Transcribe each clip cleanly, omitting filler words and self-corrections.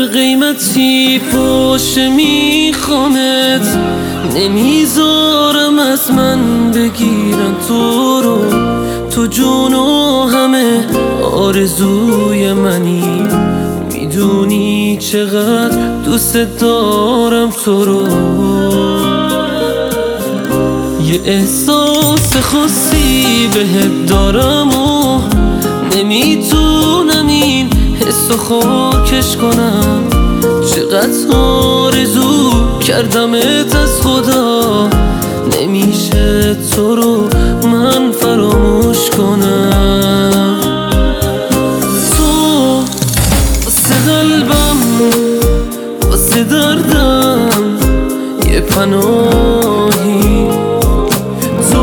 قیمتی پشت میخوامت، نمیذارم از من بگیرن تو رو. تو جون و همه آرزوی منی، میدونی چقدر دوست دارم تو رو. یه احساس خاصی بهت دارم و نمیتونم این حسو خاکش کنم. چقدر آرزو کردمت از خدا، نمیشه تو رو من فراموش کنم. تو واسه قلبم، واسه دردم یه پناهی. تو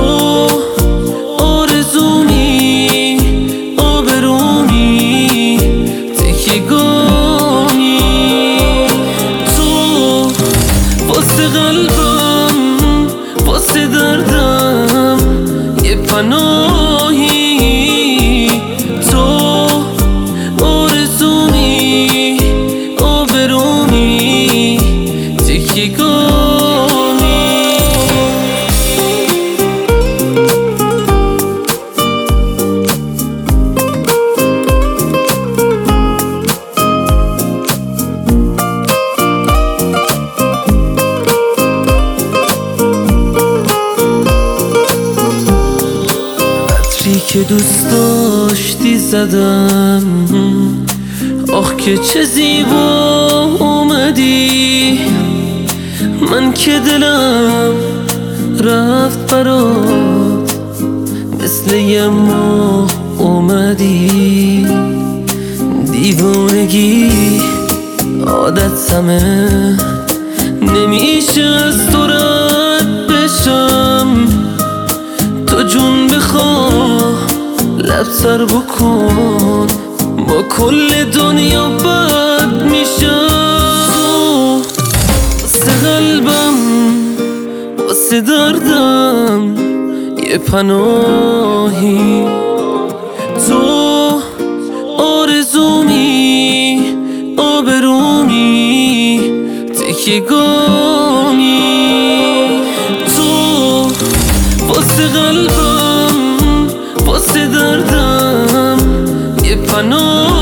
آرزومی، آبرومی، تکیگانی. تو واسه قلبم، واسه دردم یه پناهی. تو آرزومی، آبرومی، تکیگانی. که دوست داشتی زدم، آخ که چه زیبا اومدی. من که دلم رفت برات، مثل یه ماه اومدی. دیوانگی عادتمه، نمیشه از تو رد بشم. تو جون بخواه لب سر بکن، با کل دنیا بد میشم. تو واسه قلبم، واسه دردم یه پناهی. تو آرزومی، آبرومی، تکیگانی. تو واسه قلبم، واسه دردم یه پناه.